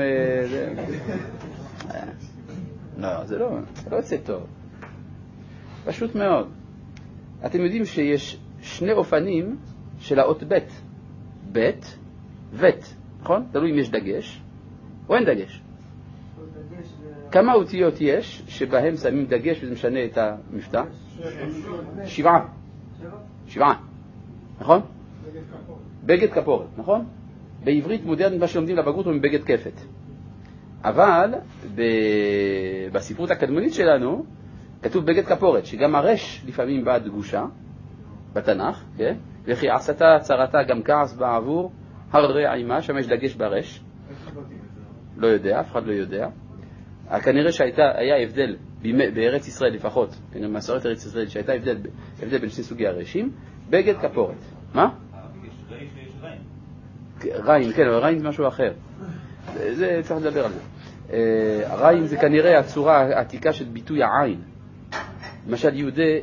לא, זה לא יוצא טוב. פשוט מאוד. אתם יודעים שיש 2 אופנים של האות בית. בית, ות, נכון? תלוי אם יש דגש או אין דגש. כמה אותיות יש שבהם שמים דגש וזה משנה את המבטא? 7. 7. נכון? בגד כפורת, נכון? בעברית מודרנית מה שלומדים לבגרות הוא מבגד כפת. אבל בספרות הקדמונית שלנו כתוב בגד כפורת, שגם הרש לפעמים באה דגושה בתנ"ך, כן? וכי עשתה צרתה גם כעס בעבור הרע עימה, שם יש דגש ברש. לא יודע, אף אחד לא יודע. כנראה שהיה הבדל בארץ ישראל לפחות, במסורת ארץ ישראל, שהייתה הבדל בין 2 סוגי הרשים, בגד כפורת. מה? יש ריש ויש ריין. ריין, כן, אבל ריין זה משהו אחר. זה צריך לדבר על זה. ריין זה כנראה הצורה העתיקה של ביטוי העין. למשל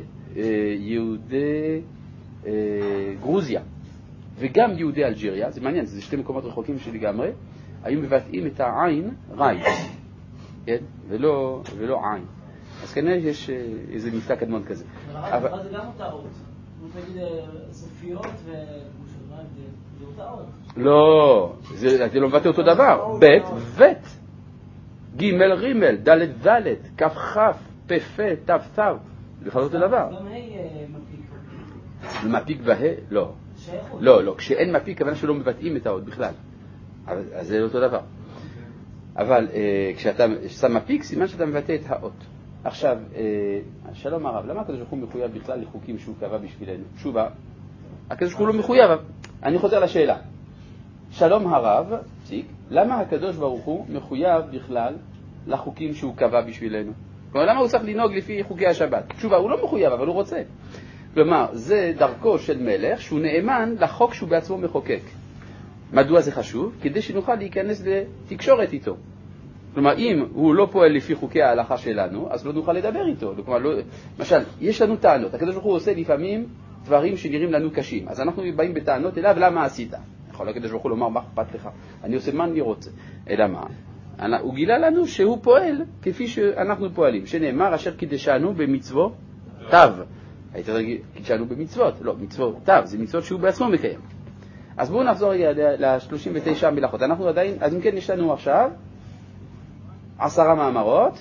יהודי גרוזיה וגם יהודי אלג'יריה, זה מעניין, זה 2 מקומות רחוקים שלי לגמרי, היו מבטאים את העין ריין. כן? ולא עין. אז כנראה יש איזה מבטא קדמון כזה. אבל זה גם אותה אות. הוא תגיד סופיות וגושות, זה אותה אות. לא, זה לא מבטא אותו דבר. בית, ות. ג' רימל, ד' ד', כ' כ', פ' פ', ת' ת'. זה בכלל אותו דבר. גם מפיק. מפיק בה? לא. לא. כשאין מפיק, כוונה שלא מבטאים את האות בכלל. אז זה לא אותו דבר. אבל כשאתה שם מפיק, סימן שאתה מבטא את האות. עכשיו, שלום הרב, למה הקדוש ברוך הוא מחויב בכלל לחוקים שהוא קבע בשבילנו? תשובה, הקדוש ברוך הוא לא מחויב. אני חוזר לשאלה. שלום הרב, פסיק, למה הקדוש ברוך הוא מחויב בכלל לחוקים שהוא קבע בשבילנו? כלומר, למה הוא צריך לנהוג לפי חוקי השבת? תשובה, הוא לא מחויב, אבל הוא רוצה. כלומר, זה דרכו של מלך שהוא נאמן לחוק שהוא בעצמו מחוקק. מדוע זה חשוב? כדי שנוכל להיכנס לתקשורת איתו. כלומר, אם הוא לא פועל לפי חוקי ההלכה שלנו, אז לא נוכל לדבר איתו. כלומר, למשל, יש לנו טענות. הקדוש ברוך הוא עושה לפעמים דברים שנראים לנו קשים. אז אנחנו באים בטענות אליו, למה עשית? יכול הקדוש ברוך הוא לומר, מה אכפת לך? אני עושה מה אני רוצה. אלא מה? הוא גילה לנו שהוא פועל כפי שאנחנו פועלים. שנאמר, אשר קידשנו במצוות תו. היית רגיל, קידשנו במצוות. לא, מצוות תו, זה מצוות שהוא בעצמו מקיים. אז בואו נחזור ל-39 מלאכות. אנחנו עדיין, אז אם כן יש לנו עכשיו 10 מאמרות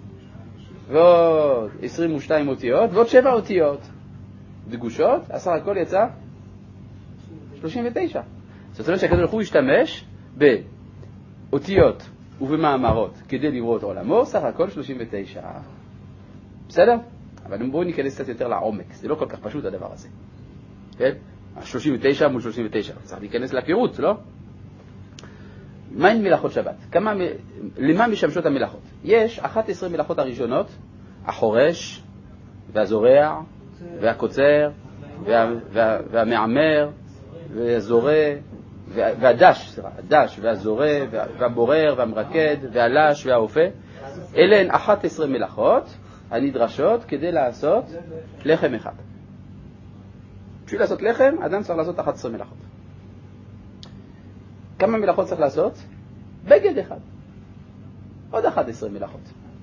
ועוד 22 אותיות ועוד 7 אותיות דגושות, 10 הכל יצא 39. זאת אומרת שהקדוש ברוך הוא השתמש באותיות ובמאמרות כדי לברוא את עולמו, סך הכל 39. בסדר? אבל בואו ניכנס קצת יותר לעומק, זה לא כל כך פשוט הדבר הזה. כן? 39 מול 39, צריך להיכנס לפירוט, לא? מהן מלאכות שבת? למה משמשות המלאכות? יש 11 מלאכות הראשונות, החורש והזורע והקוצר והמעמר והזורע והדש, הדש והזורע והבורר והמרקד והלש והאופה. אלה הן 11 מלאכות הנדרשות כדי לעשות לחם אחד. בשביל לעשות לחם, אדם צריך לעשות 11 מלאכות. כמה מלאכות צריך לעשות? בגד אחד. עוד 11 מלאכות.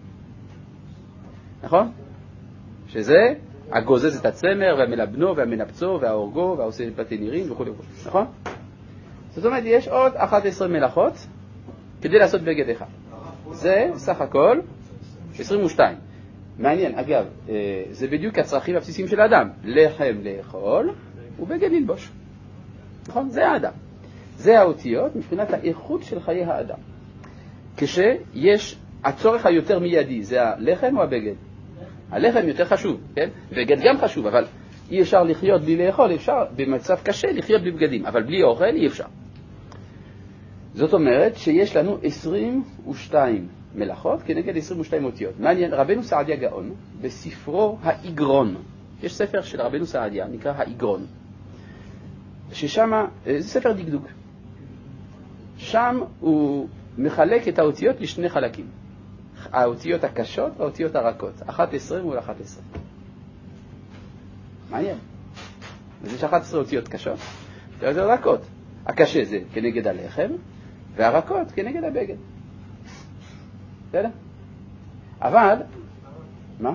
נכון? שזה הגוזז את הצמר והמלבנו והמנפצו והאורגו והעושה פתי נירים וכו'. נכון? זאת אומרת, יש עוד 11 מלאכות כדי לעשות בגד אחד. זה סך הכל 22. מעניין, אגב, זה בדיוק הצרכים הבסיסיים של האדם. לחם לאכול ובגד ללבוש. נכון? זה האדם. זה האותיות מבחינת האיכות של חיי האדם. כשיש הצורך היותר מיידי, זה הלחם או הבגד? הלחם יותר חשוב, כן? בגד גם חשוב, אבל אי אפשר לחיות בלי לאכול, אפשר במצב קשה לחיות בלי בגדים, אבל בלי אוכל אי אפשר. זאת אומרת שיש לנו 22 מלאכות כנגד 22 אותיות. מעניין, רבנו סעדיה גאון, בספרו האיגרון, יש ספר של רבנו סעדיה, נקרא האיגרון, ששם, זה ספר דקדוק. שם הוא מחלק את האותיות לשני חלקים. האותיות הקשות והאותיות הרכות. 11 מול 11. מעניין. אז יש 11 אותיות קשות ואותיות רכות. הקשה זה כנגד הלחם, והרכות כנגד הבגד. בסדר? אבל, מה?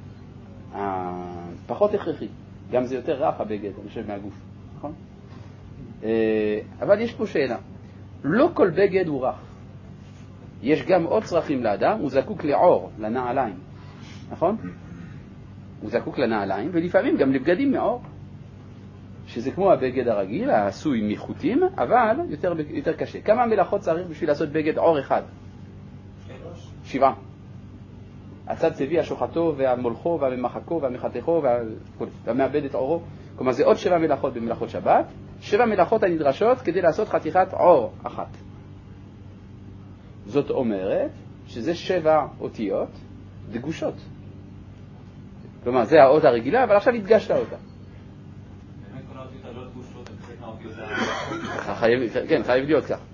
פחות הכרחי. גם זה יותר רך הבגד, אני חושב, מהגוף. נכון? אבל יש פה שאלה. לא כל בגד הוא רך. יש גם עוד צרכים לאדם, הוא זקוק לעור, לנעליים. נכון? הוא זקוק לנעליים, ולפעמים גם לבגדים מעור. שזה כמו הבגד הרגיל, העשוי מחוטים, אבל יותר קשה. כמה מלאכות צריך בשביל לעשות בגד עור אחד? 7. הצד צבי, השוחטו, והמולכו, והממחקו, והמחתכו, והמאבד את עורו. כלומר, זה עוד 7 מלאכות במלאכות שבת, 7 מלאכות הנדרשות כדי לעשות חתיכת עור אחת. זאת אומרת שזה 7 אותיות דגושות. כלומר, זה האות הרגילה, אבל עכשיו הדגשת אותה. באמת כל האותיות הלא דגושות, זה חלק מהאותיות כן, חייב להיות כך.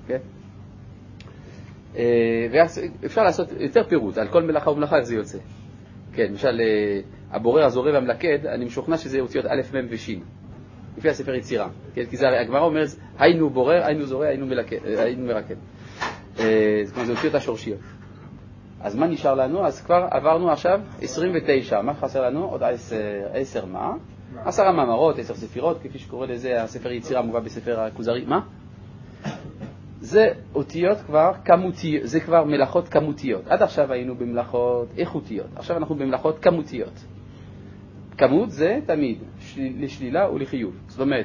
ואפשר לעשות יותר פירוט על כל מלאכה ומלאכה, איך זה יוצא. כן, למשל, הבורר, הזורר והמלכד, אני משוכנע שזה אותיות א', מ' וש'. לפי הספר יצירה. כי זה הגמרא אומרת, היינו בורר, היינו זורר, היינו מרקד. זה אותיות השורשיות. אז מה נשאר לנו? אז כבר עברנו עכשיו 29. מה חסר לנו? עוד 10 מה? 10 מאמרות, 10 ספירות, כפי שקורא לזה הספר יצירה מובא בספר הכוזרי. מה? זה אותיות כבר כמותיות, זה כבר מלאכות כמותיות. עד עכשיו היינו במלאכות איכותיות. עכשיו אנחנו במלאכות כמותיות. כמות זה תמיד לשלילה ולחיוב. זאת אומרת,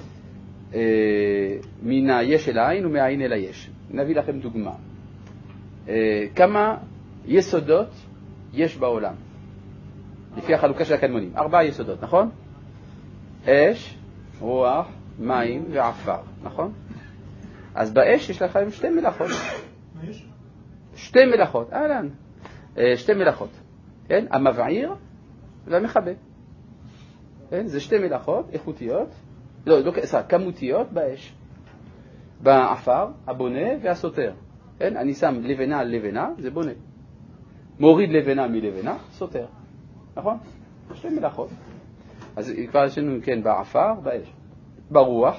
מן היש אל העין ומהעין אל היש. נביא לכם דוגמה. כמה יסודות יש בעולם? לפי החלוקה של הקדמונים. 4 יסודות, נכון? אש, רוח, מים ועפר, נכון? אז באש יש לכם 2 מלאכות. מה יש? 2 מלאכות, אהלן. 2 מלאכות. כן? המבעיר והמכבה. כן? זה 2 מלאכות איכותיות. לא, כמותיות באש. בעפר, הבונה והסותר. כן? אני שם לבנה על לבנה, זה בונה. מוריד לבנה מלבנה, סותר. נכון? 2 מלאכות. אז כבר יש לנו, כן, בעפר, באש. ברוח,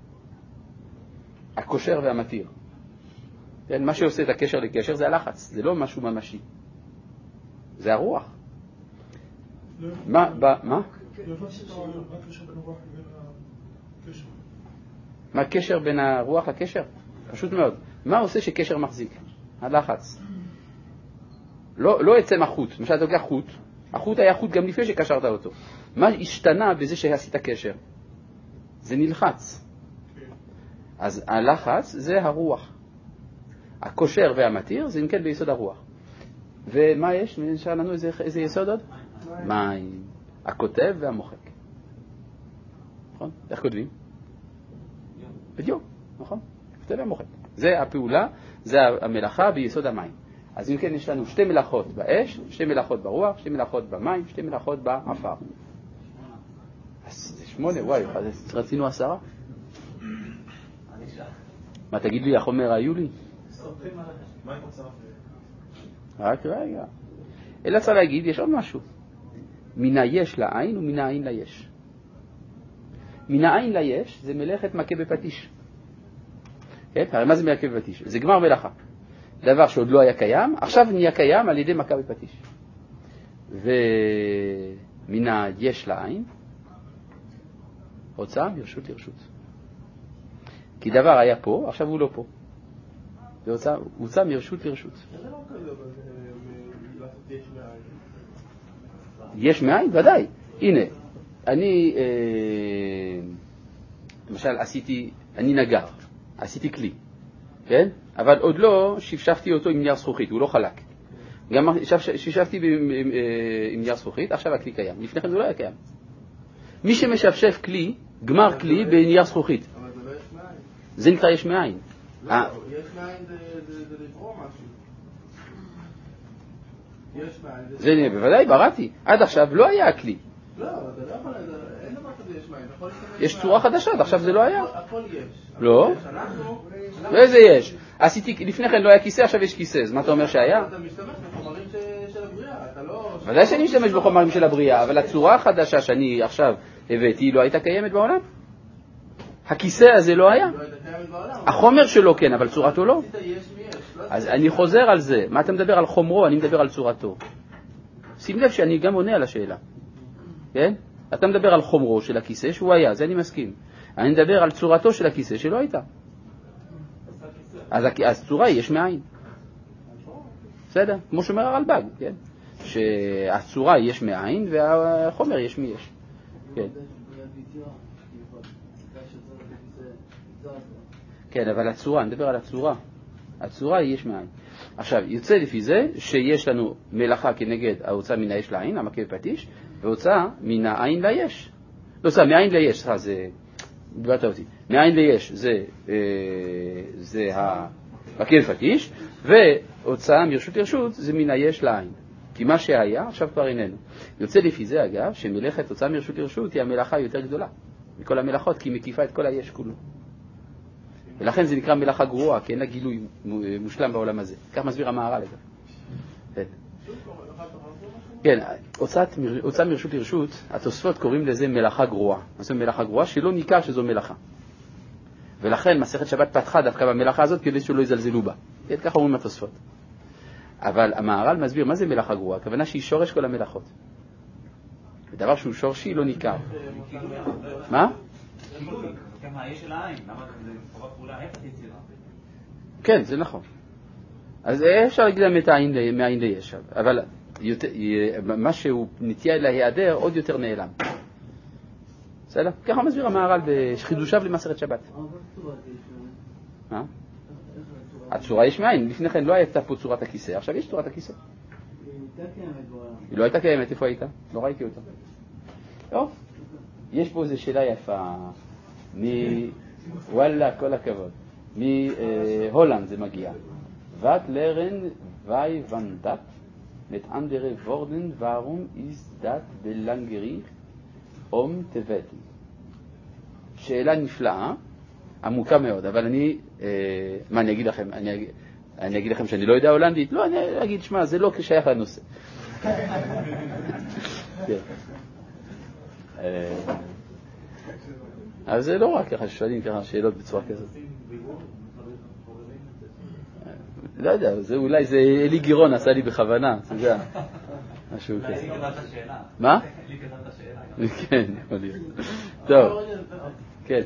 הקושר והמתיר. כן? מה שעושה את הקשר לקשר זה הלחץ, זה לא משהו ממשי. זה הרוח. מה? מה הקשר בין הרוח לקשר? פשוט מאוד. מה עושה שקשר מחזיק? הלחץ. לא עצם החוט. למשל, אתה לוקח חוט. החוט היה חוט גם לפני שקשרת אותו. מה השתנה בזה שעשית קשר? זה נלחץ. אז הלחץ זה הרוח. הקושר והמתיר זה אם כן ביסוד הרוח. ומה יש? נשאר לנו איזה יסוד עוד? מים. הכותב והמוחק. נכון? איך כותבים? בדיוק, נכון? הכותב והמוחק. זה הפעולה, זה המלאכה ביסוד המים. אז אם כן יש לנו 2 מלאכות באש, 2 מלאכות ברוח, 2 מלאכות במים, 2 מלאכות בעפר. אז זה 8, וואי, רצינו 10? מה תגיד לי, החומר היו לי? מה היא רוצה? רק רגע. אלא צריך להגיד, יש עוד משהו. מן היש לעין ומן העין ליש. מן העין ליש זה מלאכת מכה בפטיש. כן? הרי מה זה מכה בפטיש? זה גמר מלאכה. דבר שעוד לא היה קיים, עכשיו נהיה קיים על ידי מכה בפטיש. ומן היש לעין, הוצאה מרשות לרשות. כי דבר היה פה, עכשיו הוא לא פה. הוצאה מרשות לרשות. זה לא כזה, אבל לעשות יש מאין. יש מאין? ודאי. הנה, אני, למשל, אני נגר, עשיתי כלי, כן? אבל עוד לא שפשפתי אותו עם נייר זכוכית, הוא לא חלק. גם שפשפתי עם נייר זכוכית, עכשיו הכלי קיים. לפני כן זה לא היה קיים. מי שמשפשף כלי, גמר כלי בנייר זכוכית. אבל זה לא יש מאין. זה נקרא יש מאין. לא, יש מאין זה לברוא משהו. יש מאין זה בוודאי, בראתי. עד עכשיו לא היה הכלי. לא, זה לא יכול, אין דבר כזה יש מאין. יש צורה חדשה, עכשיו זה לא היה. הכל יש. לא? אנחנו... ואיזה יש? עשיתי, לפני כן לא היה כיסא, עכשיו יש כיסא, אז מה אתה אומר שהיה? אתה משתמש בחומרים של הבריאה, אתה לא... ודאי שאני משתמש בחומרים של הבריאה, אבל הצורה החדשה שאני עכשיו הבאתי לא הייתה קיימת בעולם. הכיסא הזה לא היה. לא הייתה קיימת בעולם. החומר שלו כן, אבל צורתו לא. עשית יש מי יש. אז אני חוזר על זה. מה אתה מדבר על חומרו? אני מדבר על צורתו. שים לב שאני גם עונה על השאלה. כן? אתה מדבר על חומרו של הכיסא שהוא היה, זה אני מסכים. אני מדבר על צורתו של הכיסא שלא הייתה. אז צורה יש מאין. בסדר? כמו שאומר הרלב"ג, כן? שהצורה יש מאין והחומר יש מי יש. כן. כן, אבל הצורה, אני מדבר על הצורה. הצורה יש מאין. עכשיו, יוצא לפי זה שיש לנו מלאכה כנגד ההוצאה מן האש לעין, המכה בפטיש, והוצאה מן העין ליש. לא, מהעין ליש, זה... דברת אותי. מאין ליש זה המכה בפטיש, והוצאה מרשות לרשות זה מן היש לעין. כי מה שהיה, עכשיו כבר איננו. יוצא לפי זה, אגב, שמלאכת הוצאה מרשות לרשות היא המלאכה יותר גדולה מכל המלאכות, כי היא מקיפה את כל היש כולו. ולכן זה נקרא מלאכה גרועה, כי אין לה גילוי מושלם בעולם הזה. כך מסביר המהר"ל אגב. כן, הוצאה מרשות לרשות, התוספות קוראים לזה מלאכה גרועה. זאת מלאכה גרועה שלא ניכר שזו מלאכה. ולכן מסכת שבת פתחה דווקא במלאכה הזאת כדי שלא יזלזלו בה. כן, ככה אומרים התוספות. אבל המהר"ל מסביר מה זה מלאכה גרועה, הכוונה שהיא שורש כל המלאכות. ודבר שהוא שורשי לא ניכר. מה? כמה יש של העין, למה זה חובה פעולה, איך תצירה? כן, זה נכון. אז אפשר להגיד להם את העין ליש, אבל מה שהוא נטייה להיעדר עוד יותר נעלם. בסדר? ככה מסביר המהר"ל בחידושיו למסכת שבת. מה? הצורה יש מאין, לפני כן לא הייתה פה צורת הכיסא, עכשיו יש צורת הכיסא. היא לא הייתה קיימת, איפה הייתה? לא ראיתי אותה. טוב, יש פה איזו שאלה יפה, וואלה, כל הכבוד, מהולנד זה מגיע. Wat leren wij van dat? Met andere woorden, waarom is dat belangrijk om te weten? שאלה נפלאה, עמוקה מאוד, אבל מה אני אגיד לכם? אני אגיד לכם שאני לא יודע הולנדית? לא, אני אגיד, שמה, זה לא כשייך לנושא. אבל זה לא רק ככה שואלים ככה שאלות בצורה כזאת. לא יודע, אולי זה אלי גירון עשה לי בכוונה, אתה יודע, משהו כזה. לי כתבת השאלה. מה? לי כתבת השאלה. כן, יכול להיות. טוב, כן.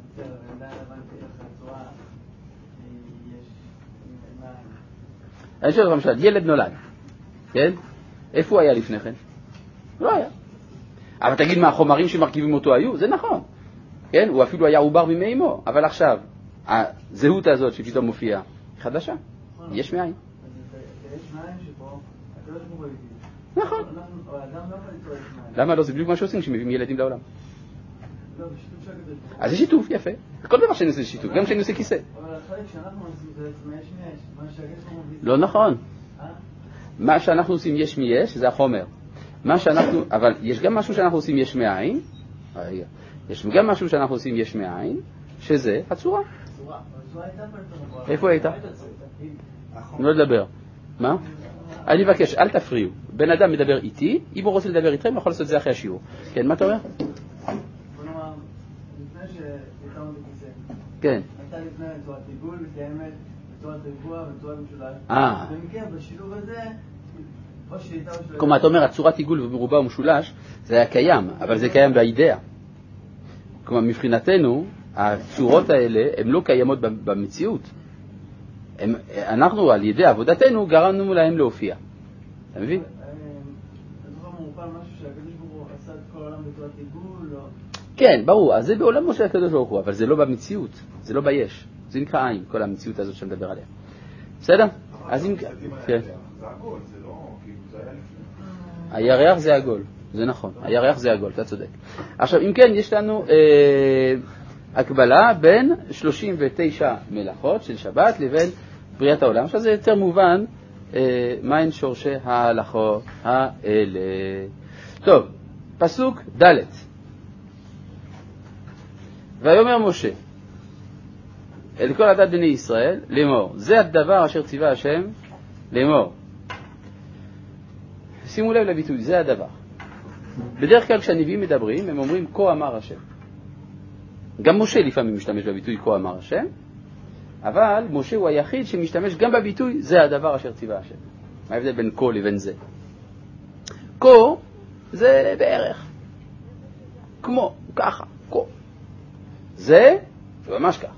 אני שואל אותך למשל, ילד נולד, כן? איפה הוא היה לפני כן? לא היה. אבל תגיד מה, החומרים שמרכיבים אותו היו? זה נכון. כן? הוא אפילו היה עובר ממאימו, אבל עכשיו, הזהות הזאת שפתאום מופיעה, היא חדשה. יש מאין. יש מאין שפה, אתה לא תמור איתי. נכון. אבל אדם לא יכול ליצור יש מאין. למה לא? זה בדיוק מה שעושים כשמביאים ילדים לעולם. לא, בשיתוף של כזה. אז זה שיתוף, יפה. כל דבר שאני עושה שיתוף, גם כשאני עושה כיסא. אבל החלק שאנחנו עושים זה יש מאש. מה שהגש לא מוביל. לא נכון. מה שאנחנו עושים יש מיש, זה החומר. אבל יש גם משהו שאנחנו עושים יש מאין. יש גם משהו שאנחנו עושים יש מאין, שזה הצורה. איפה הייתה? לא לדבר. מה? אני מבקש, אל תפריעו. בן אדם מדבר איתי, אם הוא רוצה לדבר איתכם, יכול לעשות את זה אחרי השיעור. כן, מה אתה אומר? בוא נאמר, לפני שהתאמנו בכיסא. כן. הייתה לפני צורת עיגול מסוימת, תורת הגבוה ותורת משולש. ומכן בשילוב הזה, או שהייתה משולש. כלומר, אתה אומר, הצורת עיגול ומרובע ומשולש, זה היה קיים, אבל זה קיים באידאה. כלומר, מבחינתנו, הצורות האלה הן לא קיימות במציאות. אנחנו, על ידי עבודתנו, גרמנו להם להופיע. אתה מבין? אתה זוכר מורפל משהו שהקדוש ברוך הוא עשה את כל העולם בתורת עיגול? כן, ברור. אז זה בעולמו של הקדוש ברוך הוא, אבל זה לא במציאות. זה לא ביש. זה נקרא עין, כל המציאות הזאת שנדבר עליה. בסדר? אז אם... כן. זה עגול, זה לא... כאילו, זה היה לפני. הירח זה עגול. זה נכון. הירח זה עגול, אתה צודק. עכשיו, אם כן, יש לנו הקבלה בין 39 מלאכות של שבת לבין בריאת העולם. עכשיו זה יותר מובן מהן שורשי ההלכות האלה. טוב, פסוק ד' ויאמר משה אל כל עדת בני ישראל לאמור, זה הדבר אשר ציווה השם לאמור. שימו לב לביטוי, זה הדבר. בדרך כלל כשהנביאים מדברים הם אומרים כה אמר השם. גם משה לפעמים משתמש בביטוי כה אמר השם, אבל משה הוא היחיד שמשתמש גם בביטוי זה הדבר אשר ציווה השם. מה ההבדל בין כה לבין זה? כה זה בערך כמו, ככה, כה. זה ממש כך.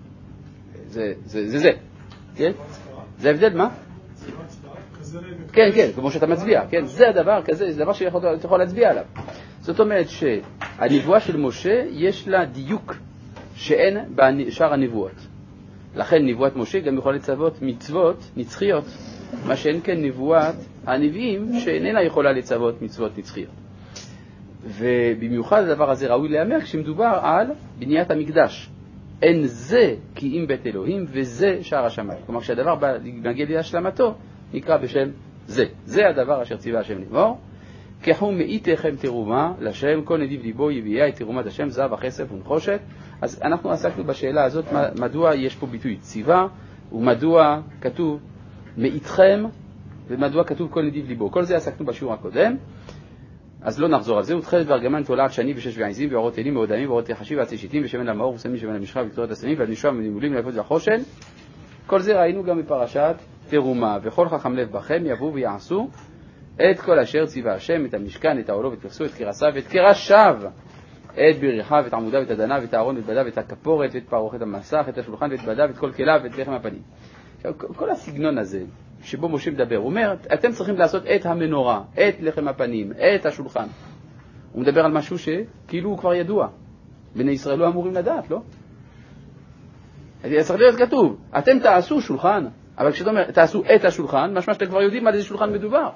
זה. כן? זה ההבדל, מה? כן, כן, כמו שאתה מצביע, כן? זה הדבר כזה, זה דבר שאתה יכול להצביע עליו. זאת אומרת שהנבואה של משה יש לה דיוק שאין בשאר הנבואות. לכן נבואת משה גם יכולה לצוות מצוות נצחיות, מה שאין כן נבואת הנביאים שאיננה יכולה לצוות מצוות נצחיות. ובמיוחד הדבר הזה ראוי להיאמר כשמדובר על בניית המקדש. אין זה כי אם בית אלוהים וזה שער השמיים. כלומר כשהדבר מגיע להשלמתו נקרא בשם זה. זה הדבר אשר ציווה השם לאמור. קחו מאיתכם תרומה לשם, כל נדיב ליבו יביאה את תרומת השם זהב וכסף ונחושת. אז אנחנו עסקנו בשאלה הזאת מדוע יש פה ביטוי ציווה ומדוע כתוב מאיתכם ומדוע כתוב כל נדיב ליבו. כל זה עסקנו בשיעור הקודם, אז לא נחזור על זה. ותחלת וארגמן תולעת שני ושש ועזים ואורות אלים ואודמים ואורות יחשי ועצי שיטים ושמן למאור וסמי שמן למשחה וקטורת הסמים והנשוע מנימולים לאפות והחושן. כל זה ראינו גם בפרשת תרומה. וכל חכם לב בכם יבואו ויעשו את כל אשר ציווה השם, את המשכן, את העולו, ותפסו את קרסיו ואת קרשיו, את בריחה ואת עמודה ואת הדנה ואת הארון ואת בדיו ואת הכפורת ואת פרוכת המסך, את השולחן ואת בדיו ואת כל כליו ואת לחם הפנים. עכשיו, כל הסגנון הזה שבו משה מדבר, הוא אומר, אתם צריכים לעשות את המנורה, את לחם הפנים, את השולחן. הוא מדבר על משהו שכאילו הוא כבר ידוע. בני ישראל לא אמורים לדעת, לא? צריך להיות כתוב, אתם תעשו שולחן, אבל כשאתה אומר, תעשו את השולחן, משמע שאתם כבר יודעים על איזה שולחן מדובר.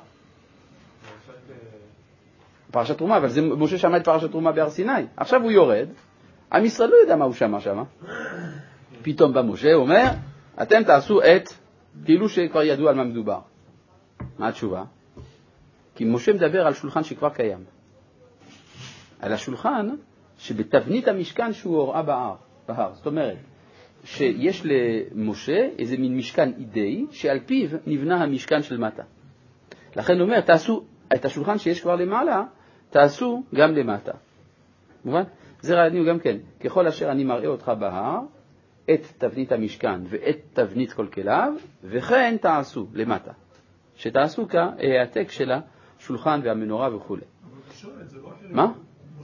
פרשת תרומה, אבל זה משה שמע את פרשת תרומה בהר סיני. עכשיו הוא יורד, עם ישראל לא יודע מה הוא שמע שם. פתאום בא משה, הוא אומר, אתם תעשו את, כאילו שכבר ידעו על מה מדובר. מה התשובה? כי משה מדבר על שולחן שכבר קיים. על השולחן שבתבנית המשכן שהוא הוראה בהר. זאת אומרת, שיש למשה איזה מין משכן אידאי, שעל פיו נבנה המשכן של מטה. לכן הוא אומר, תעשו את השולחן שיש כבר למעלה, תעשו גם למטה. מובן? זה ראינו גם כן. ככל אשר אני מראה אותך בהר, את תבנית המשכן ואת תבנית כל כליו, וכן תעשו למטה. שתעשו כהעתק של השולחן והמנורה וכו'. מה?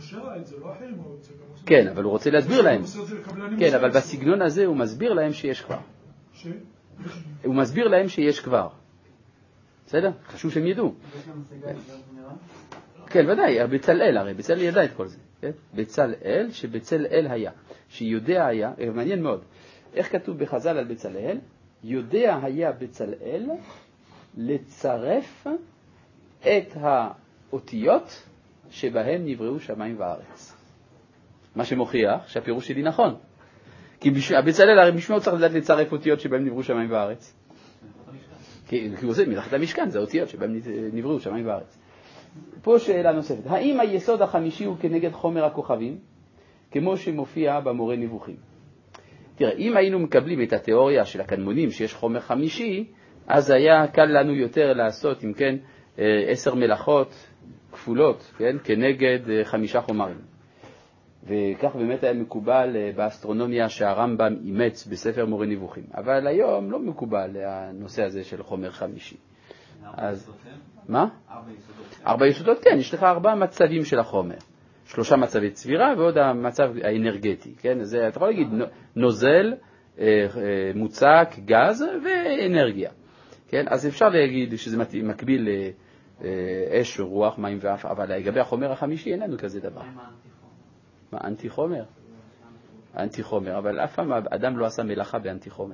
כן, אבל הוא רוצה להסביר להם. כן, אבל בסגנון הזה הוא מסביר להם שיש כבר. הוא מסביר להם שיש כבר. בסדר? חשוב שהם ידעו. כן, ודאי, בצלאל, הרי בצלאל ידע את כל זה. בצלאל, שבצלאל היה. שיודע היה, מעניין מאוד. איך כתוב בחז"ל על בצלאל? יודע היה בצלאל לצרף את האותיות שבהם נבראו שמיים וארץ. מה שמוכיח שהפירוש שלי נכון. כי בצלאל הרי בשביל הוא צריך לדעת לצרף אותיות שבהם נבראו שמיים וארץ. כי הוא עושה מתחת למשכן, זה אותיות שבהם נבראו שמיים וארץ. פה שאלה נוספת. האם היסוד החמישי הוא כנגד חומר הכוכבים, כמו שמופיע במורה נבוכים? תראה, אם היינו מקבלים את התיאוריה של הקדמונים שיש חומר חמישי, אז היה קל לנו יותר לעשות, אם כן, 10 מלאכות כפולות, כן, כנגד 5 חומרים. וכך באמת היה מקובל באסטרונומיה שהרמב"ם אימץ בספר מורה נבוכים. אבל היום לא מקובל הנושא הזה של חומר חמישי. אז מה? 4 יסודות, כן, יש לך 4 מצבים של החומר. 3 מצבי צבירה ועוד המצב האנרגטי, כן? זה, אתה יכול להגיד, נוזל, מוצק, גז ואנרגיה. כן? אז אפשר להגיד שזה מקביל לאש, רוח, מים ואף, אבל לגבי החומר החמישי אין לנו כזה דבר. מה, אנטי חומר? אנטי חומר, אבל אף פעם אדם לא עשה מלאכה באנטי חומר.